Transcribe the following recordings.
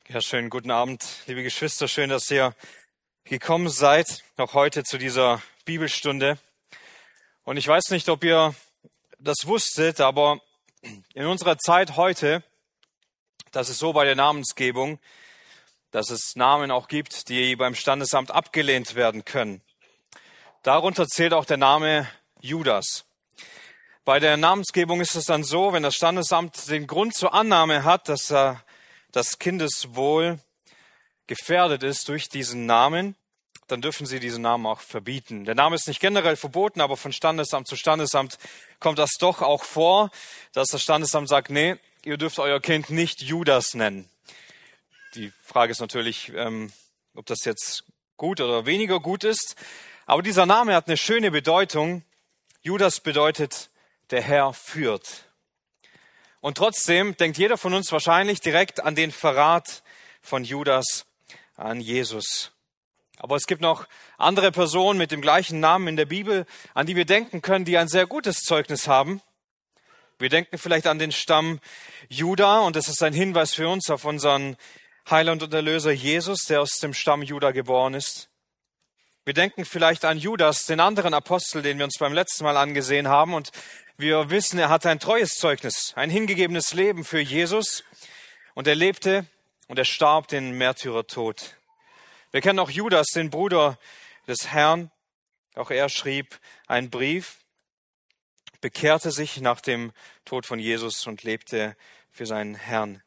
Ja, schönen guten Abend, liebe Geschwister. Schön, dass ihr gekommen seid, auch heute zu dieser Bibelstunde. Und ich weiß nicht, ob ihr das wusstet, aber in unserer Zeit heute, das ist so bei der Namensgebung, dass es Namen auch gibt, die beim Standesamt abgelehnt werden können. Darunter zählt auch der Name Judas. Bei der Namensgebung ist es dann so, wenn das Standesamt den Grund zur Annahme hat, dass das Kindeswohl gefährdet ist durch diesen Namen, dann dürfen sie diesen Namen auch verbieten. Der Name ist nicht generell verboten, aber von Standesamt zu Standesamt kommt das doch auch vor, dass das Standesamt sagt, nee, ihr dürft euer Kind nicht Judas nennen. Die Frage ist natürlich, ob das jetzt gut oder weniger gut ist. Aber dieser Name hat eine schöne Bedeutung. Judas bedeutet, der Herr führt. Und trotzdem denkt jeder von uns wahrscheinlich direkt an den Verrat von Judas an Jesus. Aber es gibt noch andere Personen mit dem gleichen Namen in der Bibel, an die wir denken können, die ein sehr gutes Zeugnis haben. Wir denken vielleicht an den Stamm Juda, und das ist ein Hinweis für uns auf unseren Heiland und Erlöser Jesus, der aus dem Stamm Juda geboren ist. Wir denken vielleicht an Judas, den anderen Apostel, den wir uns beim letzten Mal angesehen haben, und wir wissen, er hatte ein treues Zeugnis, ein hingegebenes Leben für Jesus, und er lebte und er starb den Märtyrertod. Wir kennen auch Judas, den Bruder des Herrn. Auch er schrieb einen Brief, bekehrte sich nach dem Tod von Jesus und lebte für seinen Herrn.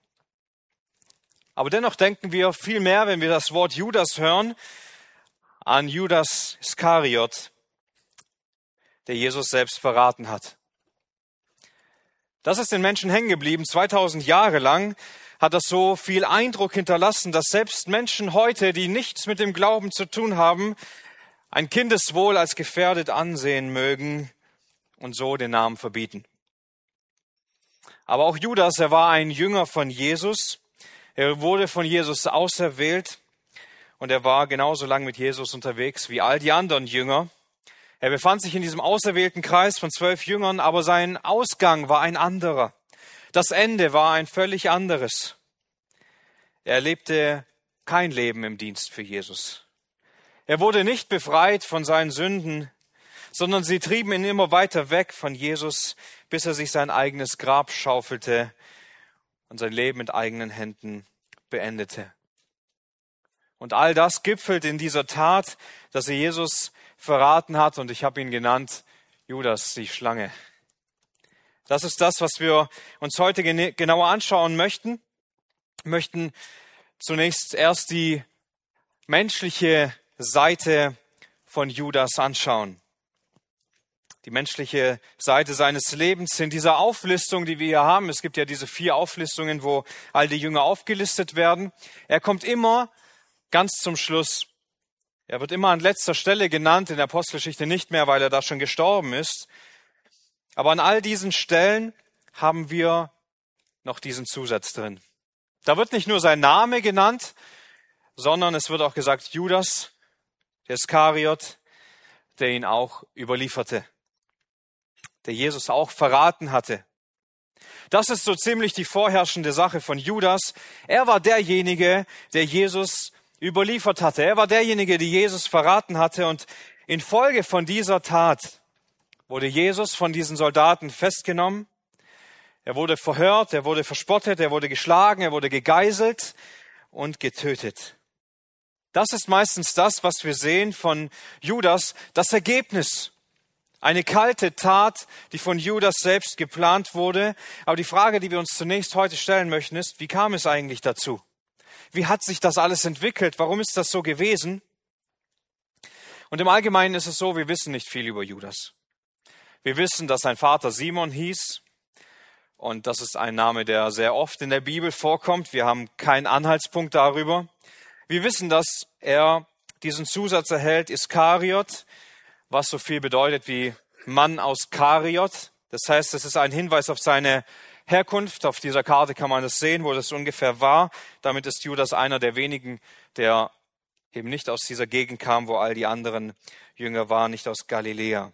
Aber dennoch denken wir viel mehr, wenn wir das Wort Judas hören, an Judas Iskariot, der Jesus selbst verraten hat. Das ist den Menschen hängen geblieben. 2000 Jahre lang hat das so viel Eindruck hinterlassen, dass selbst Menschen heute, die nichts mit dem Glauben zu tun haben, ein Kindeswohl als gefährdet ansehen mögen und so den Namen verbieten. Aber auch Judas, er war ein Jünger von Jesus. Er wurde von Jesus auserwählt und er war genauso lang mit Jesus unterwegs wie all die anderen Jünger. Er befand sich in diesem auserwählten Kreis von 12 Jüngern, aber sein Ausgang war ein anderer. Das Ende war ein völlig anderes. Er lebte kein Leben im Dienst für Jesus. Er wurde nicht befreit von seinen Sünden, sondern sie trieben ihn immer weiter weg von Jesus, bis er sich sein eigenes Grab schaufelte und sein Leben mit eigenen Händen beendete. Und all das gipfelt in dieser Tat, dass er Jesus verraten hat, und ich habe ihn genannt, Judas, die Schlange. Das ist das, was wir uns heute genauer anschauen möchten. Wir möchten zunächst erst die menschliche Seite von Judas anschauen. Die menschliche Seite seines Lebens in dieser Auflistung, die wir hier haben. Es gibt ja diese 4 Auflistungen, wo all die Jünger aufgelistet werden. Er kommt immer ganz zum Schluss. Er wird immer an letzter Stelle genannt, in der Apostelgeschichte nicht mehr, weil er da schon gestorben ist. Aber an all diesen Stellen haben wir noch diesen Zusatz drin. Da wird nicht nur sein Name genannt, sondern es wird auch gesagt, Judas, der Iskariot, der ihn auch überlieferte, der Jesus auch verraten hatte. Das ist so ziemlich die vorherrschende Sache von Judas. Er war derjenige, der Jesus überliefert hatte. Er war derjenige, der Jesus verraten hatte, und infolge von dieser Tat wurde Jesus von diesen Soldaten festgenommen. Er wurde verhört, er wurde verspottet, er wurde geschlagen, er wurde gegeißelt und getötet. Das ist meistens das, was wir sehen von Judas, das Ergebnis. Eine kalte Tat, die von Judas selbst geplant wurde. Aber die Frage, die wir uns zunächst heute stellen möchten, ist, wie kam es eigentlich dazu? Wie hat sich das alles entwickelt? Warum ist das so gewesen? Und im Allgemeinen ist es so, wir wissen nicht viel über Judas. Wir wissen, dass sein Vater Simon hieß. Und das ist ein Name, der sehr oft in der Bibel vorkommt. Wir haben keinen Anhaltspunkt darüber. Wir wissen, dass er diesen Zusatz erhält, Iskariot, was so viel bedeutet wie Mann aus Kariot. Das heißt, es ist ein Hinweis auf seine Herkunft. Auf dieser Karte kann man das sehen, wo das ungefähr war. Damit ist Judas einer der wenigen, der eben nicht aus dieser Gegend kam, wo all die anderen Jünger waren, nicht aus Galiläa.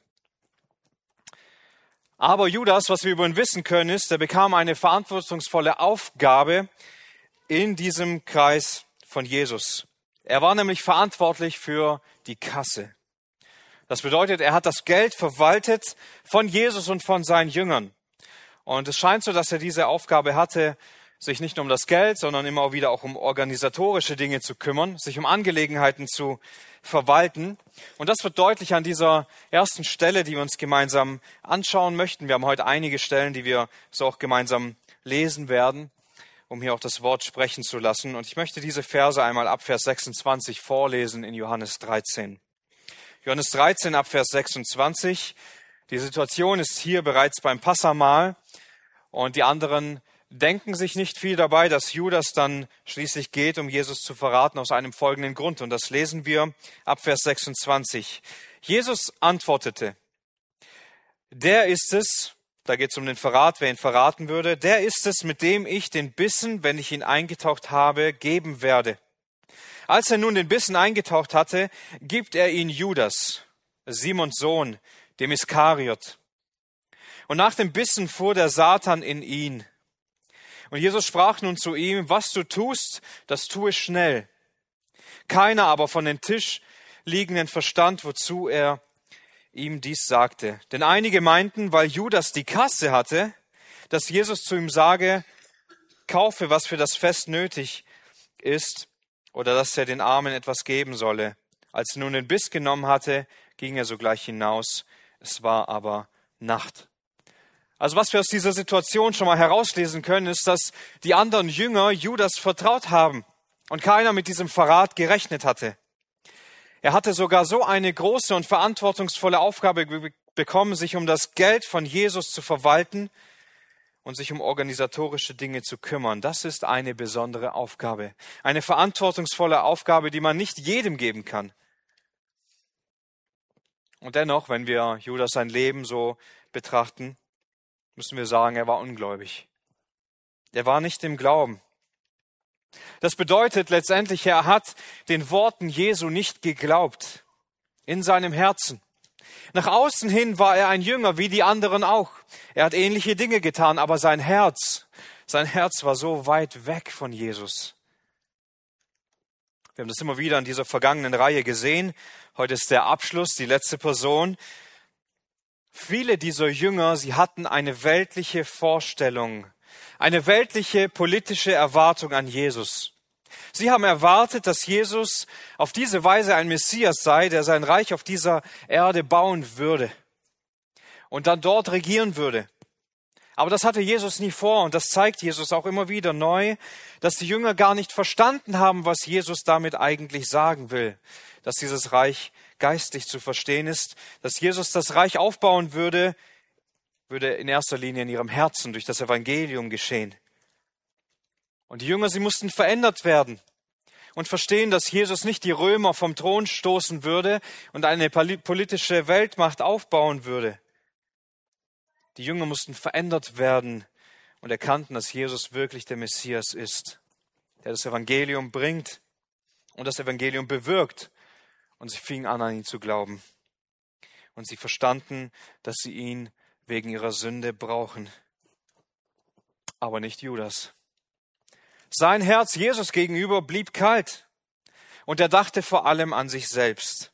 Aber Judas, was wir über ihn wissen können, ist, er bekam eine verantwortungsvolle Aufgabe, in diesem Kreis von Jesus. Er war nämlich verantwortlich für die Kasse. Das bedeutet, er hat das Geld verwaltet von Jesus und von seinen Jüngern. Und es scheint so, dass er diese Aufgabe hatte, sich nicht nur um das Geld, sondern immer wieder auch um organisatorische Dinge zu kümmern, sich um Angelegenheiten zu verwalten. Und das wird deutlich an dieser ersten Stelle, die wir uns gemeinsam anschauen möchten. Wir haben heute einige Stellen, die wir so auch gemeinsam lesen werden, um hier auch das Wort sprechen zu lassen. Und ich möchte diese Verse einmal ab Vers 26 vorlesen in Johannes 13. Johannes 13 ab Vers 26. Die Situation ist hier bereits beim Passahmahl und die anderen denken sich nicht viel dabei, dass Judas dann schließlich geht, um Jesus zu verraten, aus einem folgenden Grund. Und das lesen wir ab Vers 26. Jesus antwortete, der ist es, da geht es um den Verrat, wer ihn verraten würde, der ist es, mit dem ich den Bissen, wenn ich ihn eingetaucht habe, geben werde. Als er nun den Bissen eingetaucht hatte, gibt er ihn Judas, Simons Sohn, dem Iskariot. Und nach dem Bissen fuhr der Satan in ihn. Und Jesus sprach nun zu ihm, was du tust, das tue schnell. Keiner aber von den Tisch liegenden verstand, wozu er ihm dies sagte. Denn einige meinten, weil Judas die Kasse hatte, dass Jesus zu ihm sage, kaufe, was für das Fest nötig ist, oder dass er den Armen etwas geben solle. Als er nun den Biss genommen hatte, ging er sogleich hinaus. Es war aber Nacht. Also was wir aus dieser Situation schon mal herauslesen können, ist, dass die anderen Jünger Judas vertraut haben und keiner mit diesem Verrat gerechnet hatte. Er hatte sogar so eine große und verantwortungsvolle Aufgabe bekommen, sich um das Geld von Jesus zu verwalten und sich um organisatorische Dinge zu kümmern. Das ist eine besondere Aufgabe. Eine verantwortungsvolle Aufgabe, die man nicht jedem geben kann. Und dennoch, wenn wir Judas sein Leben so betrachten, müssen wir sagen, er war ungläubig. Er war nicht im Glauben. Das bedeutet letztendlich, er hat den Worten Jesu nicht geglaubt in seinem Herzen. Nach außen hin war er ein Jünger, wie die anderen auch. Er hat ähnliche Dinge getan, aber sein Herz war so weit weg von Jesus. Wir haben das immer wieder in dieser vergangenen Reihe gesehen. Heute ist der Abschluss, die letzte Person. Viele dieser Jünger, sie hatten eine weltliche Vorstellung, eine weltliche politische Erwartung an Jesus. Sie haben erwartet, dass Jesus auf diese Weise ein Messias sei, der sein Reich auf dieser Erde bauen würde und dann dort regieren würde. Aber das hatte Jesus nie vor und das zeigt Jesus auch immer wieder neu, dass die Jünger gar nicht verstanden haben, was Jesus damit eigentlich sagen will, dass dieses Reich geistlich zu verstehen ist, dass Jesus das Reich aufbauen würde in erster Linie in ihrem Herzen durch das Evangelium geschehen. Und die Jünger, sie mussten verändert werden und verstehen, dass Jesus nicht die Römer vom Thron stoßen würde und eine politische Weltmacht aufbauen würde. Die Jünger mussten verändert werden und erkannten, dass Jesus wirklich der Messias ist, der das Evangelium bringt und das Evangelium bewirkt. Und sie fingen an ihn zu glauben. Und sie verstanden, dass sie ihn wegen ihrer Sünde brauchen. Aber nicht Judas. Sein Herz Jesus gegenüber blieb kalt. Und er dachte vor allem an sich selbst.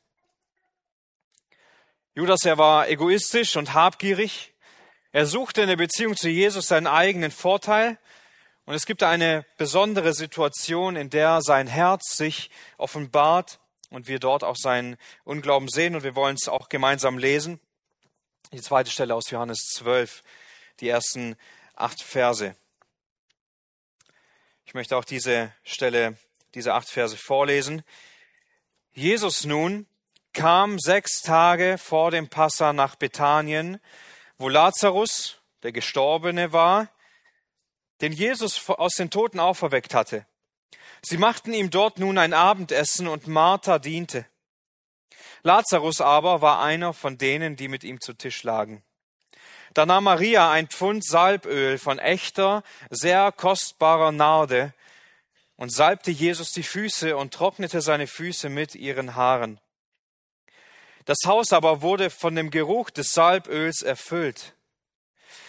Judas, er war egoistisch und habgierig. Er suchte in der Beziehung zu Jesus seinen eigenen Vorteil. Und es gibt eine besondere Situation, in der sein Herz sich offenbart und wir dort auch seinen Unglauben sehen. Und wir wollen es auch gemeinsam lesen. Die zweite Stelle aus Johannes 12, die ersten 8 Verse. Ich möchte auch diese 8 Verse vorlesen. Jesus nun kam 6 Tage vor dem Passa nach Bethanien, wo Lazarus, der Gestorbene war, den Jesus aus den Toten auferweckt hatte. Sie machten ihm dort nun ein Abendessen und Martha diente. Lazarus aber war einer von denen, die mit ihm zu Tisch lagen. Da nahm Maria ein Pfund Salböl von echter, sehr kostbarer Narde und salbte Jesus die Füße und trocknete seine Füße mit ihren Haaren. Das Haus aber wurde von dem Geruch des Salböls erfüllt.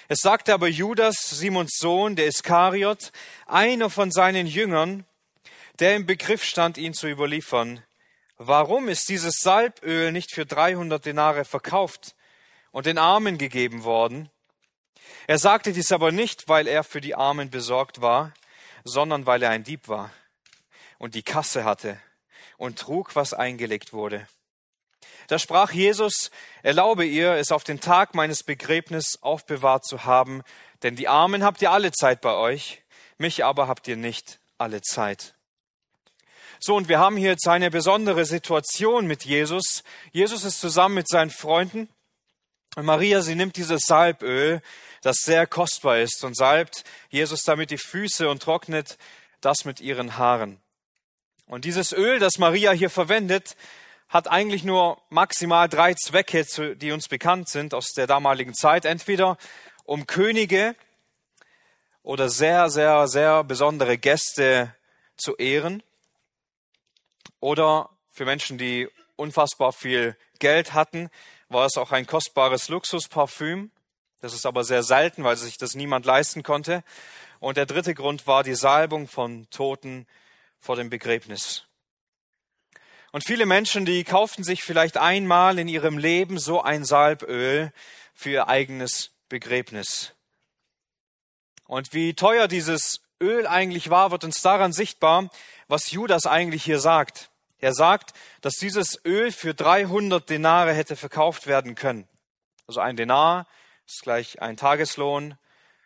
Es sagte aber Judas, Simons Sohn, der Iskariot, einer von seinen Jüngern, der im Begriff stand, ihn zu überliefern: Warum ist dieses Salböl nicht für 300 Denare verkauft und den Armen gegeben worden? Er sagte dies aber nicht, weil er für die Armen besorgt war, sondern weil er ein Dieb war und die Kasse hatte und trug, was eingelegt wurde. Da sprach Jesus: Erlaube ihr, es auf den Tag meines Begräbnisses aufbewahrt zu haben, denn die Armen habt ihr alle Zeit bei euch, mich aber habt ihr nicht alle Zeit. So, und wir haben hier jetzt eine besondere Situation mit Jesus. Jesus ist zusammen mit seinen Freunden und Maria, sie nimmt dieses Salböl, das sehr kostbar ist, und salbt Jesus damit die Füße und trocknet das mit ihren Haaren. Und dieses Öl, das Maria hier verwendet, hat eigentlich nur maximal 3 Zwecke, die uns bekannt sind aus der damaligen Zeit. Entweder um Könige oder sehr, sehr, sehr besondere Gäste zu ehren, oder für Menschen, die unfassbar viel Geld hatten, war es auch ein kostbares Luxusparfüm. Das ist aber sehr selten, weil sich das niemand leisten konnte. Und der dritte Grund war die Salbung von Toten vor dem Begräbnis. Und viele Menschen, die kauften sich vielleicht einmal in ihrem Leben so ein Salböl für ihr eigenes Begräbnis. Und wie teuer dieses Öl eigentlich war, wird uns daran sichtbar, was Judas eigentlich hier sagt. Er sagt, dass dieses Öl für 300 Denare hätte verkauft werden können. Also ein Denar ist gleich ein Tageslohn.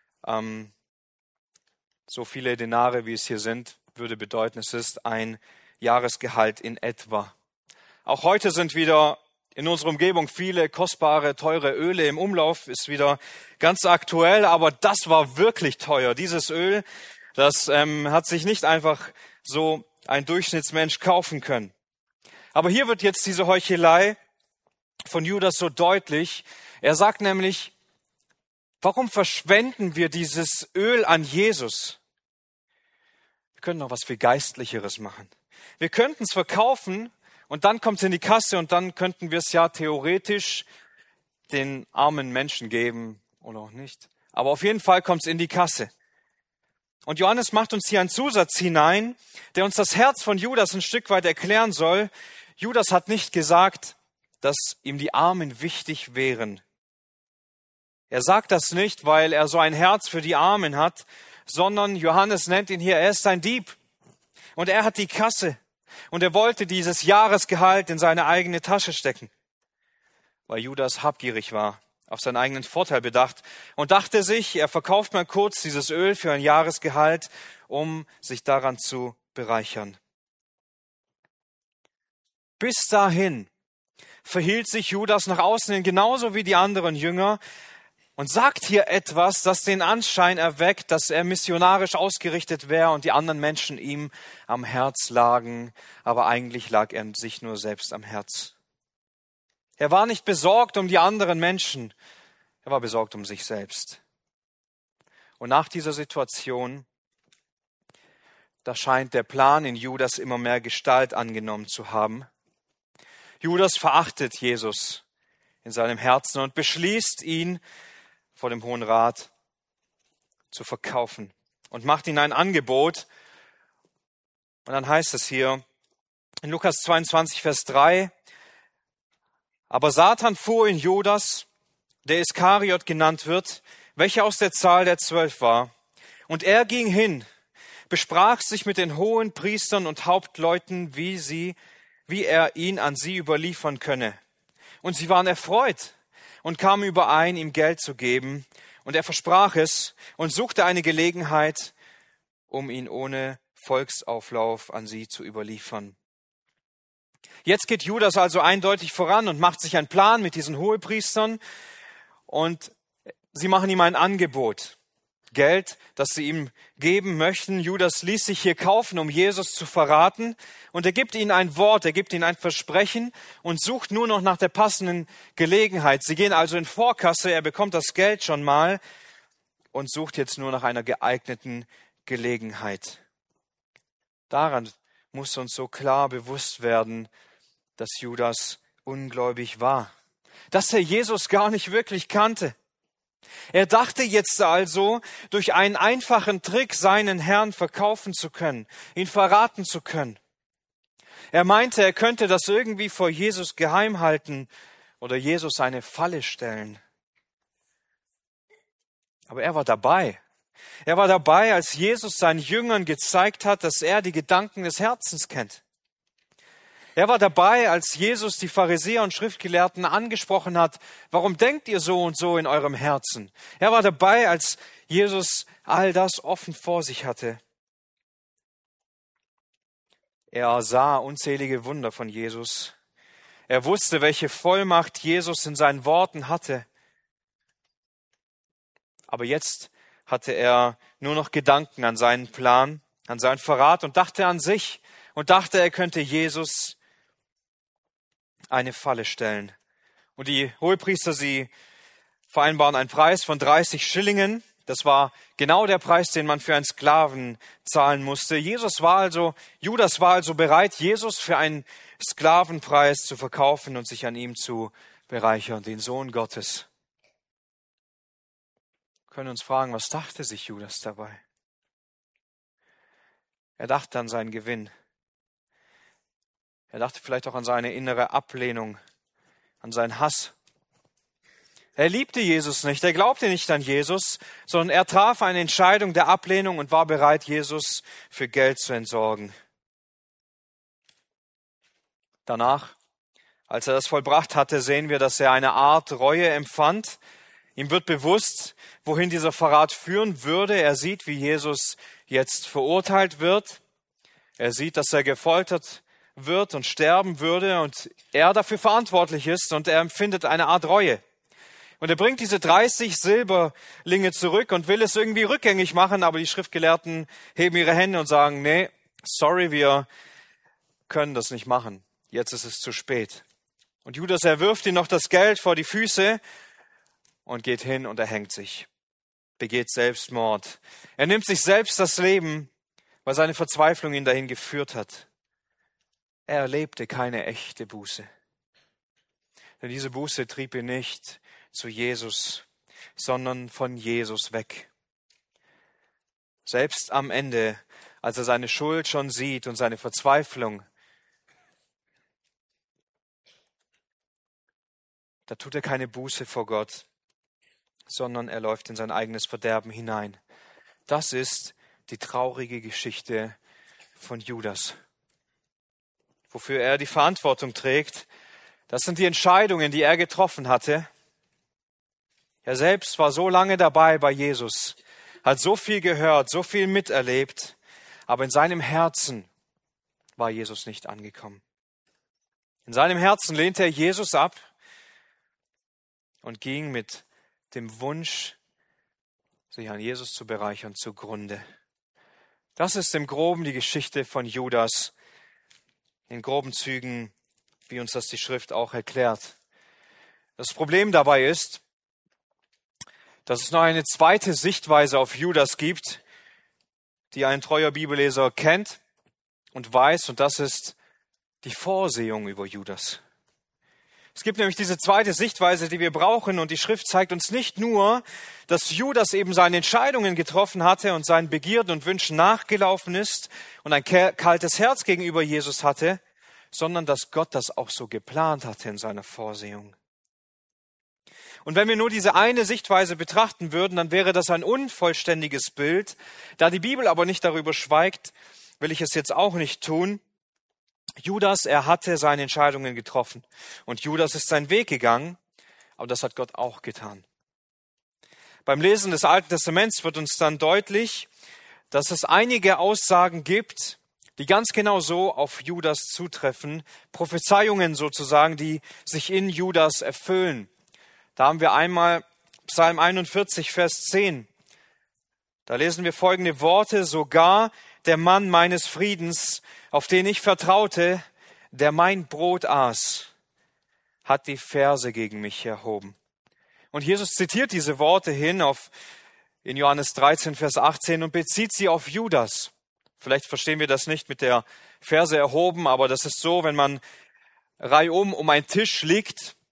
So viele Denare, wie es hier sind, würde bedeuten, es ist ein Jahresgehalt in etwa. Auch heute sind wieder in unserer Umgebung viele kostbare, teure Öle im Umlauf, ist wieder ganz aktuell, aber das war wirklich teuer. Dieses Öl, das hat sich nicht einfach so ein Durchschnittsmensch kaufen können. Aber hier wird jetzt diese Heuchelei von Judas so deutlich. Er sagt nämlich: Warum verschwenden wir dieses Öl an Jesus? Wir können noch was viel Geistlicheres machen. Wir könnten es verkaufen und dann kommt es in die Kasse und dann könnten wir es ja theoretisch den armen Menschen geben oder auch nicht. Aber auf jeden Fall kommt es in die Kasse. Und Johannes macht uns hier einen Zusatz hinein, der uns das Herz von Judas ein Stück weit erklären soll. Judas hat nicht gesagt, dass ihm die Armen wichtig wären. Er sagt das nicht, weil er so ein Herz für die Armen hat, sondern Johannes nennt ihn hier, er ist ein Dieb. Und er hat die Kasse. Und er wollte dieses Jahresgehalt in seine eigene Tasche stecken, weil Judas habgierig war, auf seinen eigenen Vorteil bedacht und dachte sich, er verkauft mal kurz dieses Öl für ein Jahresgehalt, um sich daran zu bereichern. Bis dahin verhielt sich Judas nach außen hin genauso wie die anderen Jünger und sagt hier etwas, das den Anschein erweckt, dass er missionarisch ausgerichtet wäre und die anderen Menschen ihm am Herz lagen, aber eigentlich lag er sich nur selbst am Herz. Er war nicht besorgt um die anderen Menschen, er war besorgt um sich selbst. Und nach dieser Situation, da scheint der Plan in Judas immer mehr Gestalt angenommen zu haben. Judas verachtet Jesus in seinem Herzen und beschließt, ihn vor dem Hohen Rat zu verkaufen und macht ihm ein Angebot. Und dann heißt es hier in Lukas 22, Vers 3, aber Satan fuhr in Judas, der Iskariot genannt wird, welcher aus der Zahl der 12 war. Und er ging hin, besprach sich mit den hohen Priestern und Hauptleuten, wie er ihn an sie überliefern könne. Und sie waren erfreut und kamen überein, ihm Geld zu geben. Und er versprach es und suchte eine Gelegenheit, um ihn ohne Volksauflauf an sie zu überliefern. Jetzt geht Judas also eindeutig voran und macht sich einen Plan mit diesen Hohepriestern. Und sie machen ihm ein Angebot. Geld, das sie ihm geben möchten. Judas ließ sich hier kaufen, um Jesus zu verraten. Und er gibt ihnen ein Wort, er gibt ihnen ein Versprechen und sucht nur noch nach der passenden Gelegenheit. Sie gehen also in Vorkasse, er bekommt das Geld schon mal und sucht jetzt nur nach einer geeigneten Gelegenheit. Daran muss uns so klar bewusst werden, dass Judas ungläubig war. Dass er Jesus gar nicht wirklich kannte. Er dachte jetzt also, durch einen einfachen Trick seinen Herrn verkaufen zu können, ihn verraten zu können. Er meinte, er könnte das irgendwie vor Jesus geheim halten oder Jesus eine Falle stellen. Aber er war dabei. Er war dabei, als Jesus seinen Jüngern gezeigt hat, dass er die Gedanken des Herzens kennt. Er war dabei, als Jesus die Pharisäer und Schriftgelehrten angesprochen hat, warum denkt ihr so und so in eurem Herzen? Er war dabei, als Jesus all das offen vor sich hatte. Er sah unzählige Wunder von Jesus. Er wusste, welche Vollmacht Jesus in seinen Worten hatte. Aber jetzt hatte er nur noch Gedanken an seinen Plan, an seinen Verrat und dachte an sich und dachte, er könnte Jesus eine Falle stellen. Und die Hohepriester, sie vereinbaren einen Preis von 30 Schillingen. Das war genau der Preis, den man für einen Sklaven zahlen musste. Judas war also bereit, Jesus für einen Sklavenpreis zu verkaufen und sich an ihm zu bereichern, den Sohn Gottes. Wir können uns fragen, was dachte sich Judas dabei? Er dachte an seinen Gewinn. Er dachte vielleicht auch an seine innere Ablehnung, an seinen Hass. Er liebte Jesus nicht, er glaubte nicht an Jesus, sondern er traf eine Entscheidung der Ablehnung und war bereit, Jesus für Geld zu entsorgen. Danach, als er das vollbracht hatte, sehen wir, dass er eine Art Reue empfand. Ihm wird bewusst, wohin dieser Verrat führen würde. Er sieht, wie Jesus jetzt verurteilt wird. Er sieht, dass er gefoltert wird und sterben würde und er dafür verantwortlich ist und er empfindet eine Art Reue. Und er bringt diese 30 Silberlinge zurück und will es irgendwie rückgängig machen, aber die Schriftgelehrten heben ihre Hände und sagen, nee, sorry, wir können das nicht machen. Jetzt ist es zu spät. Und Judas, er wirft ihm noch das Geld vor die Füße und geht hin und erhängt sich, begeht Selbstmord. Er nimmt sich selbst das Leben, weil seine Verzweiflung ihn dahin geführt hat. Er erlebte keine echte Buße. Denn diese Buße trieb ihn nicht zu Jesus, sondern von Jesus weg. Selbst am Ende, als er seine Schuld schon sieht und seine Verzweiflung, da tut er keine Buße vor Gott, sondern er läuft in sein eigenes Verderben hinein. Das ist die traurige Geschichte von Judas. Wofür er die Verantwortung trägt, das sind die Entscheidungen, die er getroffen hatte. Er selbst war so lange dabei bei Jesus, hat so viel gehört, so viel miterlebt, aber in seinem Herzen war Jesus nicht angekommen. In seinem Herzen lehnte er Jesus ab und ging mit dem Wunsch, sich an Jesus zu bereichern, zugrunde. Das ist im Groben die Geschichte von Judas, in groben Zügen, wie uns das die Schrift auch erklärt. Das Problem dabei ist, dass es noch eine zweite Sichtweise auf Judas gibt, die ein treuer Bibelleser kennt und weiß, und das ist die Vorsehung über Judas. Es gibt nämlich diese zweite Sichtweise, die wir brauchen, und die Schrift zeigt uns nicht nur, dass Judas eben seine Entscheidungen getroffen hatte und seinen Begierden und Wünschen nachgelaufen ist und ein kaltes Herz gegenüber Jesus hatte, sondern dass Gott das auch so geplant hatte in seiner Vorsehung. Und wenn wir nur diese eine Sichtweise betrachten würden, dann wäre das ein unvollständiges Bild. Da die Bibel aber nicht darüber schweigt, will ich es jetzt auch nicht tun. Judas, er hatte seine Entscheidungen getroffen und Judas ist seinen Weg gegangen, aber das hat Gott auch getan. Beim Lesen des Alten Testaments wird uns dann deutlich, dass es einige Aussagen gibt, die ganz genau so auf Judas zutreffen, Prophezeiungen sozusagen, die sich in Judas erfüllen. Da haben wir einmal Psalm 41, Vers 10. Da lesen wir folgende Worte: Sogar der Mann meines Friedens, auf den ich vertraute, der mein Brot aß, hat die Verse gegen mich erhoben. Und Jesus zitiert diese Worte hin in Johannes 13, Vers 18 und bezieht sie auf Judas. Vielleicht verstehen wir das nicht mit der Verse erhoben, aber das ist so, wenn man reihum um einen Tisch liegt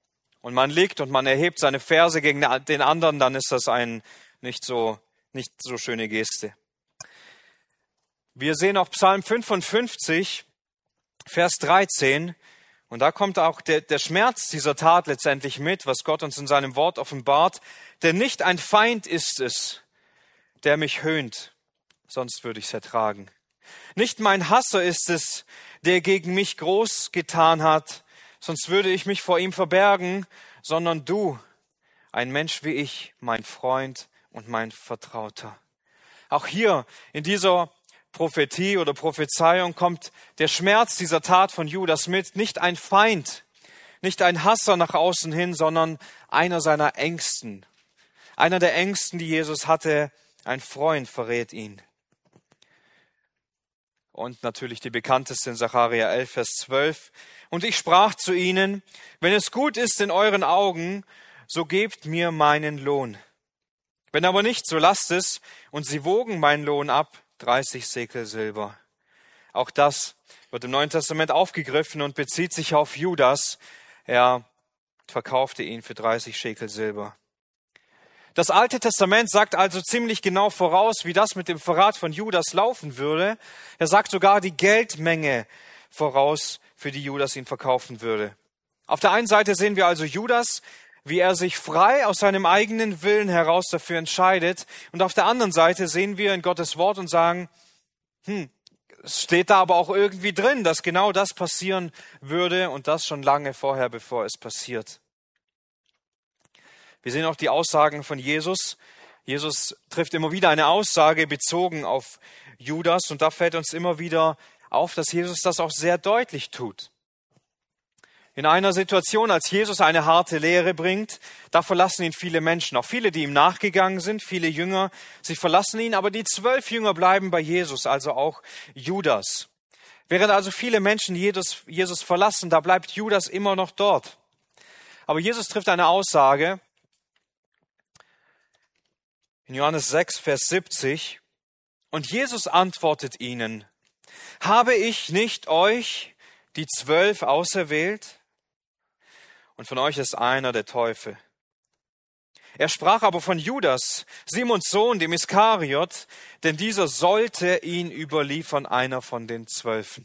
und man liegt und man erhebt seine Ferse gegen den anderen, dann ist das eine nicht so schöne Geste. Wir sehen auch Psalm 55, Vers 13, und da kommt auch der Schmerz dieser Tat letztendlich mit, was Gott uns in seinem Wort offenbart. Denn nicht ein Feind ist es, der mich höhnt, sonst würde ich es ertragen. Nicht mein Hasser ist es, der gegen mich groß getan hat, sonst würde ich mich vor ihm verbergen, sondern du, ein Mensch wie ich, mein Freund und mein Vertrauter. Auch hier in dieser Prophetie oder Prophezeiung kommt der Schmerz dieser Tat von Judas mit. Nicht ein Feind, nicht ein Hasser nach außen hin, sondern einer seiner Ängsten. Einer der Ängsten, die Jesus hatte, ein Freund verrät ihn. Und natürlich die bekannteste in Sacharja 11, Vers 12. Und ich sprach zu ihnen, wenn es gut ist in euren Augen, so gebt mir meinen Lohn. Wenn aber nicht, so lasst es, und sie wogen meinen Lohn ab, 30 Sekel Silber. Auch das wird im Neuen Testament aufgegriffen und bezieht sich auf Judas. Er verkaufte ihn für 30 Schekel Silber. Das Alte Testament sagt also ziemlich genau voraus, wie das mit dem Verrat von Judas laufen würde. Er sagt sogar die Geldmenge voraus, für die Judas ihn verkaufen würde. Auf der einen Seite sehen wir also Judas, wie er sich frei aus seinem eigenen Willen heraus dafür entscheidet. Und auf der anderen Seite sehen wir in Gottes Wort und sagen, es steht da aber auch irgendwie drin, dass genau das passieren würde und das schon lange vorher, bevor es passiert. Wir sehen auch die Aussagen von Jesus. Jesus trifft immer wieder eine Aussage bezogen auf Judas und da fällt uns immer wieder auf, dass Jesus das auch sehr deutlich tut. In einer Situation, als Jesus eine harte Lehre bringt, da verlassen ihn viele Menschen, auch viele, die ihm nachgegangen sind, viele Jünger, sie verlassen ihn, aber die 12 Jünger bleiben bei Jesus, also auch Judas. Während also viele Menschen Jesus verlassen, da bleibt Judas immer noch dort. Aber Jesus trifft eine Aussage in Johannes 6, Vers 70, und Jesus antwortet ihnen, habe ich nicht euch die 12 auserwählt? Und von euch ist einer der Teufel. Er sprach aber von Judas, Simons Sohn, dem Iskariot, denn dieser sollte ihn überliefern, einer von den 12.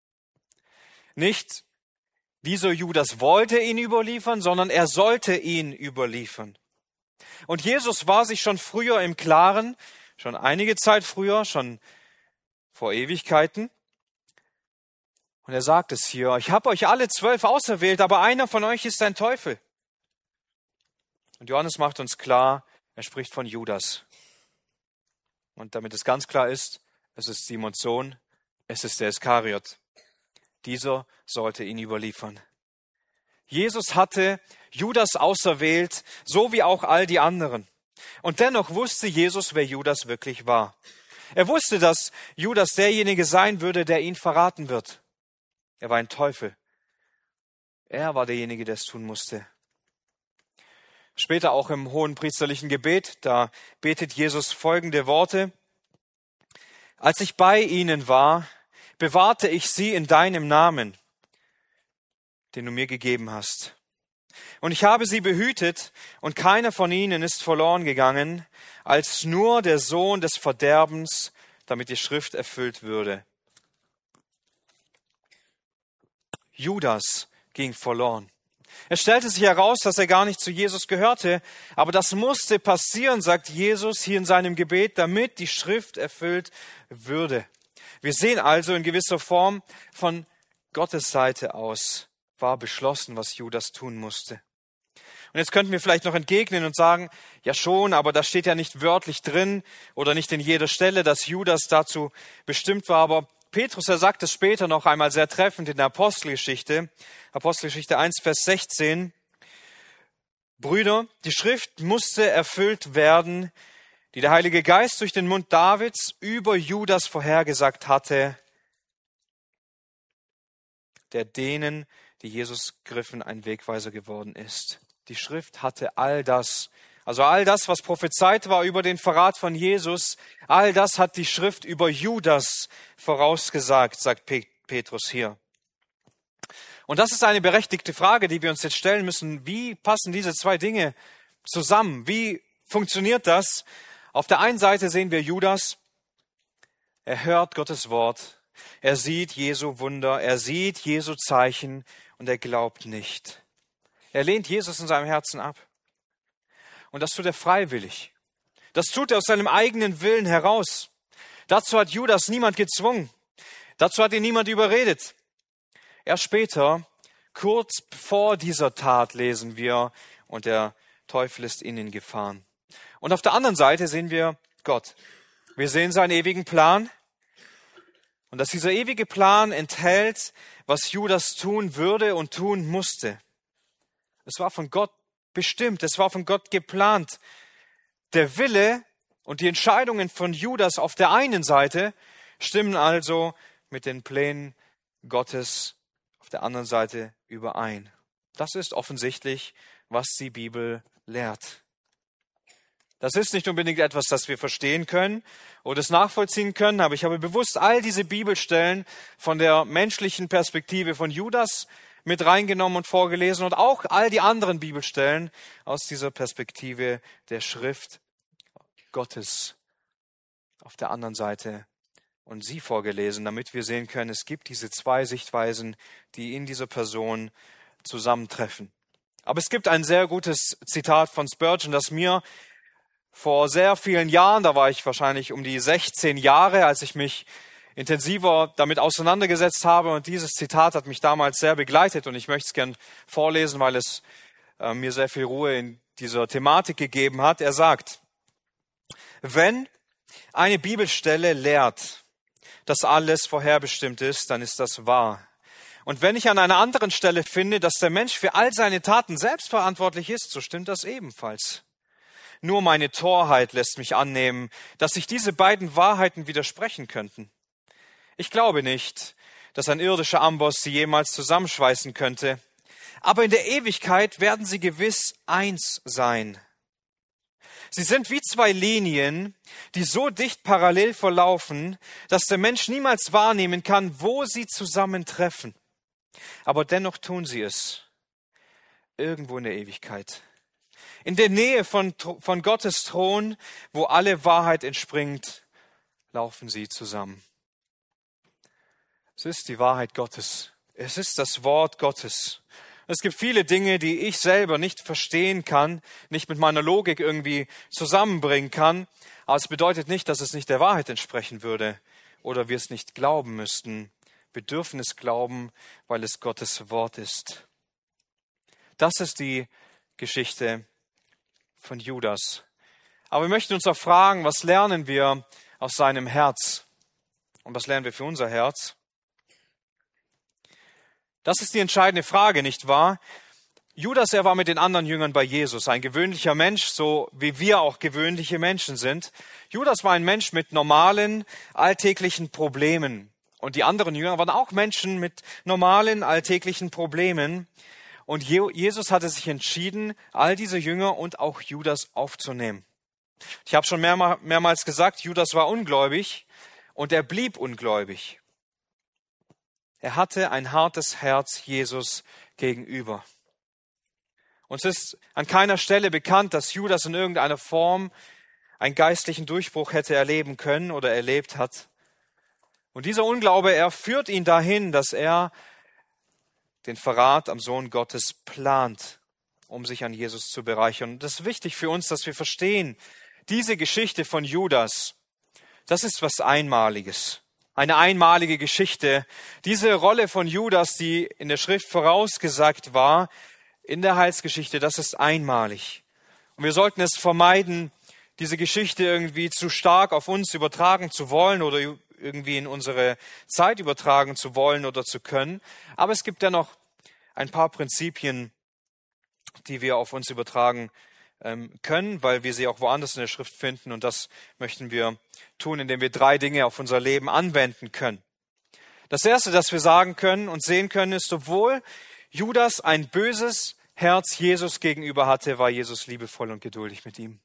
Nicht dieser Judas wollte ihn überliefern, sondern er sollte ihn überliefern. Und Jesus war sich schon früher im Klaren, schon einige Zeit früher, schon vor Ewigkeiten. Und er sagt es hier, ich habe euch alle 12 auserwählt, aber einer von euch ist ein Teufel. Und Johannes macht uns klar, er spricht von Judas. Und damit es ganz klar ist, es ist Simons Sohn, es ist der Iskariot. Dieser sollte ihn überliefern. Jesus hatte Judas auserwählt, so wie auch all die anderen. Und dennoch wusste Jesus, wer Judas wirklich war. Er wusste, dass Judas derjenige sein würde, der ihn verraten wird. Er war ein Teufel. Er war derjenige, der es tun musste. Später auch im hohenpriesterlichen Gebet, da betet Jesus folgende Worte. Als ich bei ihnen war, bewahrte ich sie in deinem Namen, den du mir gegeben hast. Und ich habe sie behütet, und keiner von ihnen ist verloren gegangen, als nur der Sohn des Verderbens, damit die Schrift erfüllt würde. Judas ging verloren. Es stellte sich heraus, dass er gar nicht zu Jesus gehörte, aber das musste passieren, sagt Jesus hier in seinem Gebet, damit die Schrift erfüllt würde. Wir sehen also in gewisser Form, von Gottes Seite aus war beschlossen, was Judas tun musste. Und jetzt könnten wir vielleicht noch entgegnen und sagen, ja schon, aber da steht ja nicht wörtlich drin oder nicht in jeder Stelle, dass Judas dazu bestimmt war, aber Petrus, er sagt es später noch einmal sehr treffend in der Apostelgeschichte 1, Vers 16. Brüder, die Schrift musste erfüllt werden, die der Heilige Geist durch den Mund Davids über Judas vorhergesagt hatte, der denen, die Jesus griffen, ein Wegweiser geworden ist. Die Schrift hatte all das, also all das, was prophezeit war über den Verrat von Jesus, all das hat die Schrift über Judas vorausgesagt, sagt Petrus hier. Und das ist eine berechtigte Frage, die wir uns jetzt stellen müssen. Wie passen diese zwei Dinge zusammen? Wie funktioniert das? Auf der einen Seite sehen wir Judas. Er hört Gottes Wort. Er sieht Jesu Wunder. Er sieht Jesu Zeichen und er glaubt nicht. Er lehnt Jesus in seinem Herzen ab. Und das tut er freiwillig. Das tut er aus seinem eigenen Willen heraus. Dazu hat Judas niemand gezwungen. Dazu hat ihn niemand überredet. Erst später, kurz vor dieser Tat, lesen wir, und der Teufel ist in ihn gefahren. Und auf der anderen Seite sehen wir Gott. Wir sehen seinen ewigen Plan. Und dass dieser ewige Plan enthält, was Judas tun würde und tun musste. Es war von Gott bestimmt, es war von Gott geplant. Der Wille und die Entscheidungen von Judas auf der einen Seite stimmen also mit den Plänen Gottes auf der anderen Seite überein. Das ist offensichtlich, was die Bibel lehrt. Das ist nicht unbedingt etwas, das wir verstehen können oder es nachvollziehen können, aber ich habe bewusst all diese Bibelstellen von der menschlichen Perspektive von Judas mit reingenommen und vorgelesen und auch all die anderen Bibelstellen aus dieser Perspektive der Schrift Gottes auf der anderen Seite und sie vorgelesen, damit wir sehen können, es gibt diese zwei Sichtweisen, die in dieser Person zusammentreffen. Aber es gibt ein sehr gutes Zitat von Spurgeon, das mir vor sehr vielen Jahren, da war ich wahrscheinlich um die 16 Jahre, als ich mich intensiver damit auseinandergesetzt habe, und dieses Zitat hat mich damals sehr begleitet und ich möchte es gern vorlesen, weil es mir sehr viel Ruhe in dieser Thematik gegeben hat. Er sagt: Wenn eine Bibelstelle lehrt, dass alles vorherbestimmt ist, dann ist das wahr. Und wenn ich an einer anderen Stelle finde, dass der Mensch für all seine Taten selbst verantwortlich ist, so stimmt das ebenfalls. Nur meine Torheit lässt mich annehmen, dass sich diese beiden Wahrheiten widersprechen könnten. Ich glaube nicht, dass ein irdischer Amboss sie jemals zusammenschweißen könnte, aber in der Ewigkeit werden sie gewiss eins sein. Sie sind wie zwei Linien, die so dicht parallel verlaufen, dass der Mensch niemals wahrnehmen kann, wo sie zusammentreffen. Aber dennoch tun sie es. Irgendwo in der Ewigkeit. In der Nähe von Gottes Thron, wo alle Wahrheit entspringt, laufen sie zusammen. Es ist die Wahrheit Gottes. Es ist das Wort Gottes. Es gibt viele Dinge, die ich selber nicht verstehen kann, nicht mit meiner Logik irgendwie zusammenbringen kann. Aber es bedeutet nicht, dass es nicht der Wahrheit entsprechen würde oder wir es nicht glauben müssten. Wir dürfen es glauben, weil es Gottes Wort ist. Das ist die Geschichte von Judas. Aber wir möchten uns auch fragen, was lernen wir aus seinem Herz? Und was lernen wir für unser Herz? Das ist die entscheidende Frage, nicht wahr? Judas, er war mit den anderen Jüngern bei Jesus, ein gewöhnlicher Mensch, so wie wir auch gewöhnliche Menschen sind. Judas war ein Mensch mit normalen, alltäglichen Problemen. Und die anderen Jünger waren auch Menschen mit normalen, alltäglichen Problemen. Und Jesus hatte sich entschieden, all diese Jünger und auch Judas aufzunehmen. Ich habe schon mehrmals gesagt, Judas war ungläubig und er blieb ungläubig. Er hatte ein hartes Herz Jesus gegenüber. Uns ist an keiner Stelle bekannt, dass Judas in irgendeiner Form einen geistlichen Durchbruch hätte erleben können oder erlebt hat. Und dieser Unglaube, er führt ihn dahin, dass er den Verrat am Sohn Gottes plant, um sich an Jesus zu bereichern. Und das ist wichtig für uns, dass wir verstehen, diese Geschichte von Judas, das ist was Einmaliges. Eine einmalige Geschichte. Diese Rolle von Judas, die in der Schrift vorausgesagt war, in der Heilsgeschichte, das ist einmalig. Und wir sollten es vermeiden, diese Geschichte irgendwie zu stark auf uns übertragen zu wollen oder irgendwie in unsere Zeit übertragen zu wollen oder zu können. Aber es gibt dennoch ein paar Prinzipien, die wir auf uns übertragen können, weil wir sie auch woanders in der Schrift finden. Und das möchten wir tun, indem wir 3 Dinge auf unser Leben anwenden können. Das Erste, das wir sagen können und sehen können, ist, obwohl Judas ein böses Herz Jesus gegenüber hatte, war Jesus liebevoll und geduldig mit ihm.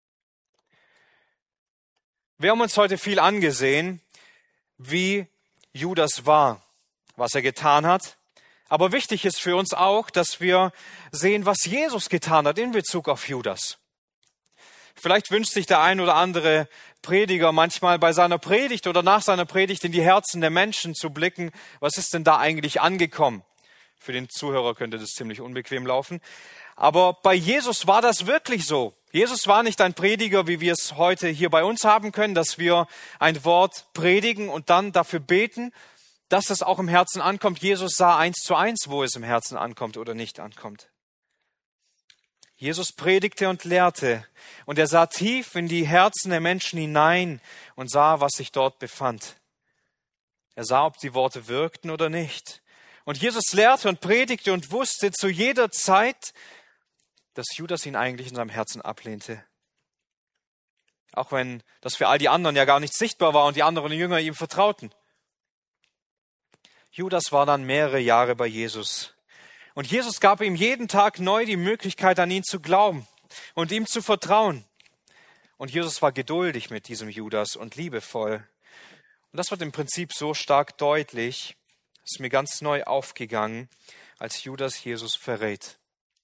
Wir haben uns heute viel angesehen, wie Judas war, was er getan hat. Aber wichtig ist für uns auch, dass wir sehen, was Jesus getan hat in Bezug auf Judas. Vielleicht wünscht sich der ein oder andere Prediger manchmal bei seiner Predigt oder nach seiner Predigt in die Herzen der Menschen zu blicken. Was ist denn da eigentlich angekommen? Für den Zuhörer könnte das ziemlich unbequem laufen. Aber bei Jesus war das wirklich so. Jesus war nicht ein Prediger, wie wir es heute hier bei uns haben können, dass wir ein Wort predigen und dann dafür beten, dass es auch im Herzen ankommt. Jesus sah 1:1, wo es im Herzen ankommt oder nicht ankommt. Jesus predigte und lehrte und er sah tief in die Herzen der Menschen hinein und sah, was sich dort befand. Er sah, ob die Worte wirkten oder nicht. Und Jesus lehrte und predigte und wusste zu jeder Zeit, dass Judas ihn eigentlich in seinem Herzen ablehnte. Auch wenn das für all die anderen ja gar nicht sichtbar war und die anderen Jünger ihm vertrauten. Judas war dann mehrere Jahre bei Jesus. Und Jesus gab ihm jeden Tag neu die Möglichkeit, an ihn zu glauben und ihm zu vertrauen. Und Jesus war geduldig mit diesem Judas und liebevoll. Und das wird im Prinzip so stark deutlich, ist mir ganz neu aufgegangen, als Judas Jesus verrät.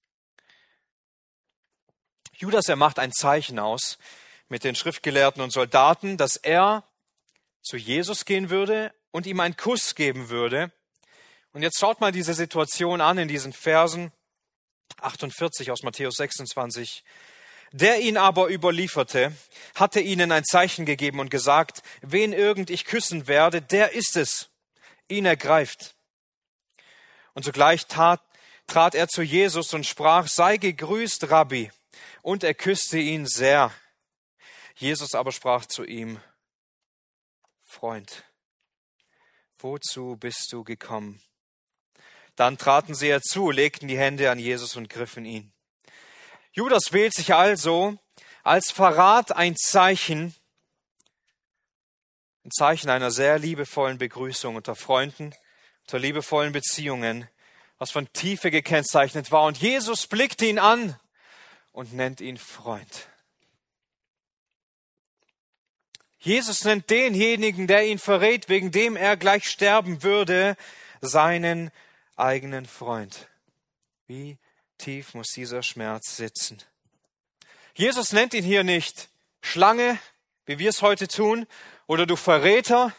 Judas, er macht ein Zeichen aus mit den Schriftgelehrten und Soldaten, dass er zu Jesus gehen würde und ihm einen Kuss geben würde. Und jetzt schaut mal diese Situation an in diesen Versen 48 aus Matthäus 26. Der ihn aber überlieferte, hatte ihnen ein Zeichen gegeben und gesagt, wen irgend ich küssen werde, der ist es. Ihn ergreift. Und sogleich trat er zu Jesus und sprach, sei gegrüßt, Rabbi. Und er küsste ihn sehr. Jesus aber sprach zu ihm, Freund, wozu bist du gekommen? Dann traten sie herzu, legten die Hände an Jesus und griffen ihn. Judas wählt sich also als Verrat ein Zeichen einer sehr liebevollen Begrüßung unter Freunden, unter liebevollen Beziehungen, was von Tiefe gekennzeichnet war. Und Jesus blickte ihn an und nennt ihn Freund. Jesus nennt denjenigen, der ihn verrät, wegen dem er gleich sterben würde, seinen eigenen Freund. Wie tief muss dieser Schmerz sitzen? Jesus nennt ihn hier nicht Schlange, wie wir es heute tun, oder du Verräter.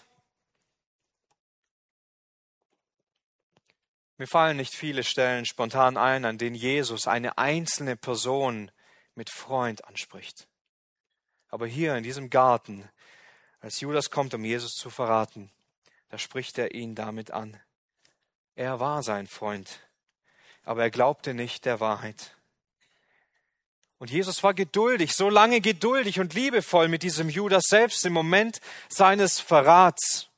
Mir fallen nicht viele Stellen spontan ein, an denen Jesus eine einzelne Person mit Freund anspricht. Aber hier in diesem Garten, als Judas kommt, um Jesus zu verraten, da spricht er ihn damit an. Er war sein Freund, aber er glaubte nicht der Wahrheit. Und Jesus war geduldig, so lange geduldig und liebevoll mit diesem Judas, selbst im Moment seines Verrats.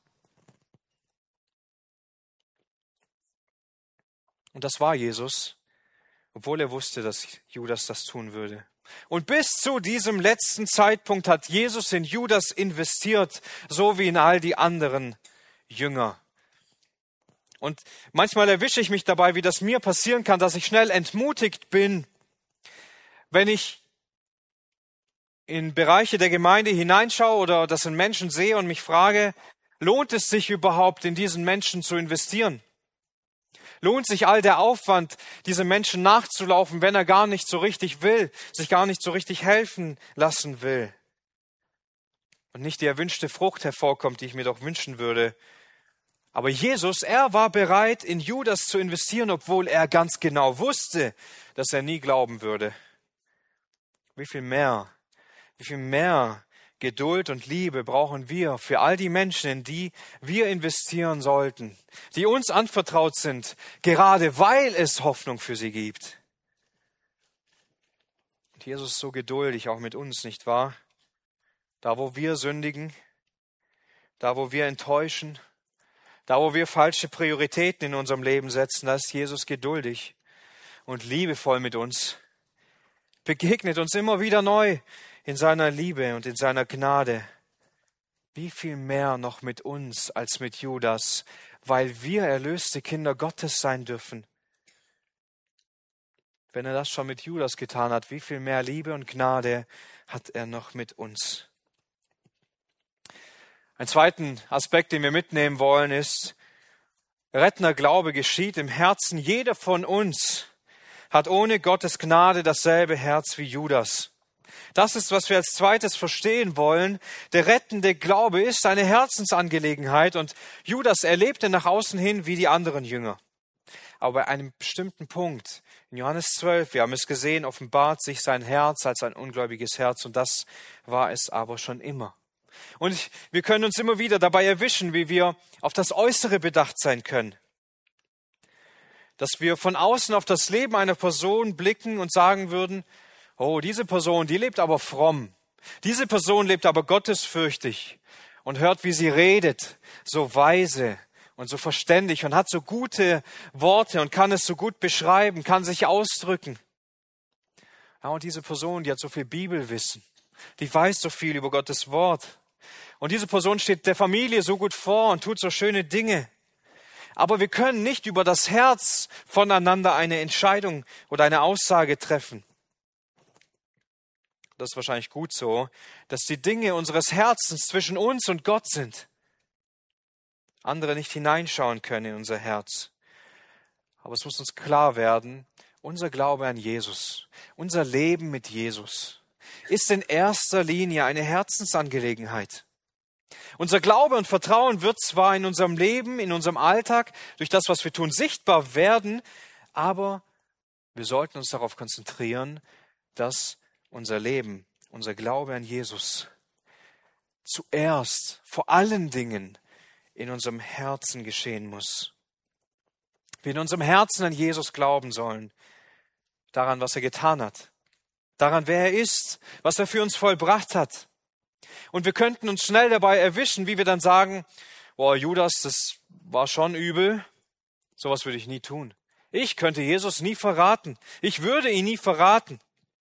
Und das war Jesus, obwohl er wusste, dass Judas das tun würde. Und bis zu diesem letzten Zeitpunkt hat Jesus in Judas investiert, so wie in all die anderen Jünger. Und manchmal erwische ich mich dabei, wie das mir passieren kann, dass ich schnell entmutigt bin, wenn ich in Bereiche der Gemeinde hineinschaue oder das in Menschen sehe und mich frage, lohnt es sich überhaupt, in diesen Menschen zu investieren? Lohnt sich all der Aufwand, diesem Menschen nachzulaufen, wenn er gar nicht so richtig will, sich gar nicht so richtig helfen lassen will? Und nicht die erwünschte Frucht hervorkommt, die ich mir doch wünschen würde. Aber Jesus, er war bereit, in Judas zu investieren, obwohl er ganz genau wusste, dass er nie glauben würde. Wie viel mehr Geduld und Liebe brauchen wir für all die Menschen, in die wir investieren sollten, die uns anvertraut sind, gerade weil es Hoffnung für sie gibt. Und Jesus ist so geduldig auch mit uns, nicht wahr? Da, wo wir sündigen, da, wo wir enttäuschen, da, wo wir falsche Prioritäten in unserem Leben setzen, da ist Jesus geduldig und liebevoll mit uns, begegnet uns immer wieder neu in seiner Liebe und in seiner Gnade. Wie viel mehr noch mit uns als mit Judas, weil wir erlöste Kinder Gottes sein dürfen. Wenn er das schon mit Judas getan hat, wie viel mehr Liebe und Gnade hat er noch mit uns? Einen zweiten Aspekt, den wir mitnehmen wollen, ist, rettender Glaube geschieht im Herzen. Jeder von uns hat ohne Gottes Gnade dasselbe Herz wie Judas. Das ist, was wir als zweites verstehen wollen. Der rettende Glaube ist eine Herzensangelegenheit und Judas erlebte nach außen hin wie die anderen Jünger. Aber bei einem bestimmten Punkt, in Johannes 12, wir haben es gesehen, offenbart sich sein Herz als ein ungläubiges Herz und das war es aber schon immer. Und wir können uns immer wieder dabei erwischen, wie wir auf das Äußere bedacht sein können. Dass wir von außen auf das Leben einer Person blicken und sagen würden, oh, diese Person, die lebt aber fromm. Diese Person lebt aber gottesfürchtig und hört, wie sie redet, so weise und so verständig und hat so gute Worte und kann es so gut beschreiben, kann sich ausdrücken. Ja, und diese Person, die hat so viel Bibelwissen, die weiß so viel über Gottes Wort. Und diese Person steht der Familie so gut vor und tut so schöne Dinge. Aber wir können nicht über das Herz voneinander eine Entscheidung oder eine Aussage treffen. Das ist wahrscheinlich gut so, dass die Dinge unseres Herzens zwischen uns und Gott sind. Andere nicht hineinschauen können in unser Herz. Aber es muss uns klar werden, unser Glaube an Jesus, unser Leben mit Jesus ist in erster Linie eine Herzensangelegenheit. Unser Glaube und Vertrauen wird zwar in unserem Leben, in unserem Alltag, durch das, was wir tun, sichtbar werden, aber wir sollten uns darauf konzentrieren, dass unser Leben, unser Glaube an Jesus zuerst, vor allen Dingen in unserem Herzen geschehen muss. Wir in unserem Herzen an Jesus glauben sollen, daran, was er getan hat, daran, wer er ist, was er für uns vollbracht hat. Und wir könnten uns schnell dabei erwischen, wie wir dann sagen, boah, Judas, das war schon übel, sowas würde ich nie tun. Ich könnte Jesus nie verraten, ich würde ihn nie verraten.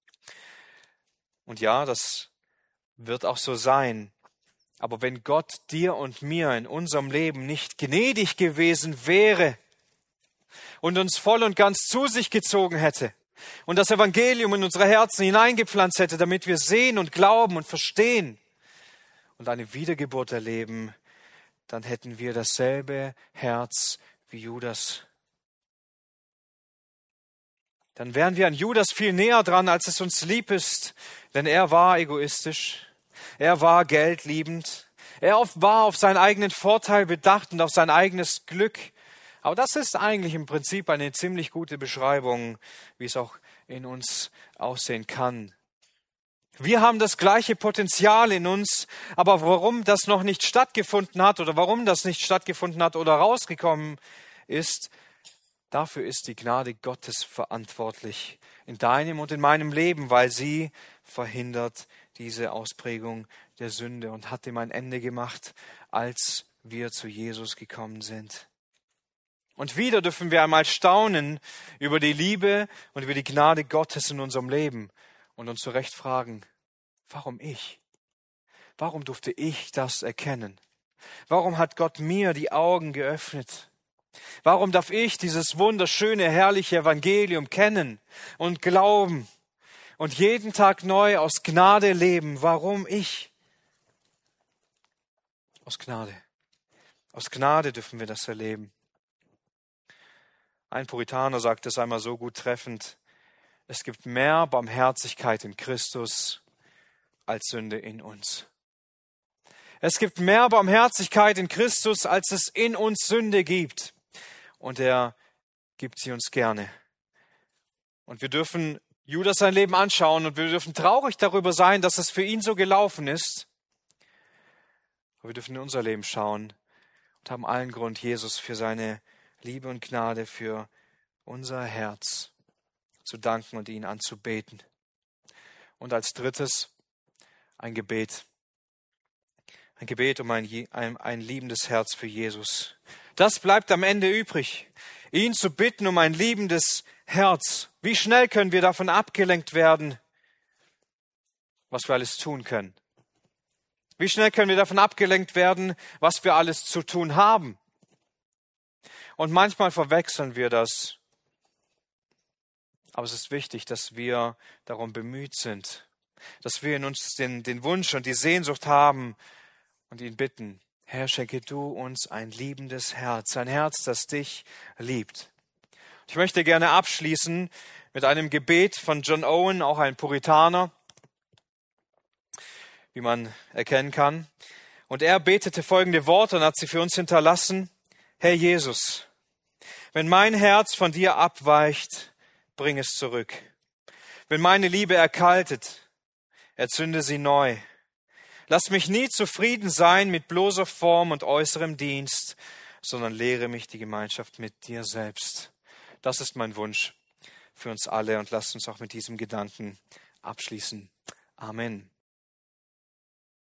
Und ja, das wird auch so sein. Aber wenn Gott dir und mir in unserem Leben nicht gnädig gewesen wäre und uns voll und ganz zu sich gezogen hätte und das Evangelium in unsere Herzen hineingepflanzt hätte, damit wir sehen und glauben und verstehen und eine Wiedergeburt erleben, dann hätten wir dasselbe Herz wie Judas. Dann wären wir an Judas viel näher dran, als es uns lieb ist, denn er war egoistisch, er war geldliebend, er war auf seinen eigenen Vorteil bedacht und auf sein eigenes Glück. Aber das ist eigentlich im Prinzip eine ziemlich gute Beschreibung, wie es auch in uns aussehen kann. Wir haben das gleiche Potenzial in uns, aber warum das noch nicht stattgefunden hat oder warum das nicht stattgefunden hat oder rausgekommen ist, dafür ist die Gnade Gottes verantwortlich in deinem und in meinem Leben, weil sie verhindert diese Ausprägung der Sünde und hat ihm ein Ende gemacht, als wir zu Jesus gekommen sind. Und wieder dürfen wir einmal staunen über die Liebe und über die Gnade Gottes in unserem Leben und uns zu Recht fragen, warum ich? Warum durfte ich das erkennen? Warum hat Gott mir die Augen geöffnet? Warum darf ich dieses wunderschöne, herrliche Evangelium kennen und glauben und jeden Tag neu aus Gnade leben? Warum ich? Aus Gnade. Aus Gnade dürfen wir das erleben. Ein Puritaner sagt es einmal so gut treffend: Es gibt mehr Barmherzigkeit in Christus als Sünde in uns. Es gibt mehr Barmherzigkeit in Christus, als es in uns Sünde gibt. Und er gibt sie uns gerne. Und wir dürfen Judas sein Leben anschauen und wir dürfen traurig darüber sein, dass es für ihn so gelaufen ist. Aber wir dürfen in unser Leben schauen und haben allen Grund, Jesus für seine Liebe und Gnade, für unser Herz zu danken und ihn anzubeten. Und als drittes ein Gebet. Ein Gebet um ein liebendes Herz für Jesus. Das bleibt am Ende übrig, ihn zu bitten um ein liebendes Herz. Wie schnell können wir davon abgelenkt werden, was wir alles tun können? Wie schnell können wir davon abgelenkt werden, was wir alles zu tun haben? Und manchmal verwechseln wir das. Aber es ist wichtig, dass wir darum bemüht sind, dass wir in uns den Wunsch und die Sehnsucht haben und ihn bitten: Herr, schenke du uns ein liebendes Herz, ein Herz, das dich liebt. Ich möchte gerne abschließen mit einem Gebet von John Owen, auch ein Puritaner, wie man erkennen kann. Und er betete folgende Worte und hat sie für uns hinterlassen. Herr Jesus, wenn mein Herz von dir abweicht, bring es zurück. Wenn meine Liebe erkaltet, erzünde sie neu. Lass mich nie zufrieden sein mit bloßer Form und äußerem Dienst, sondern lehre mich die Gemeinschaft mit dir selbst. Das ist mein Wunsch für uns alle und lasst uns auch mit diesem Gedanken abschließen. Amen.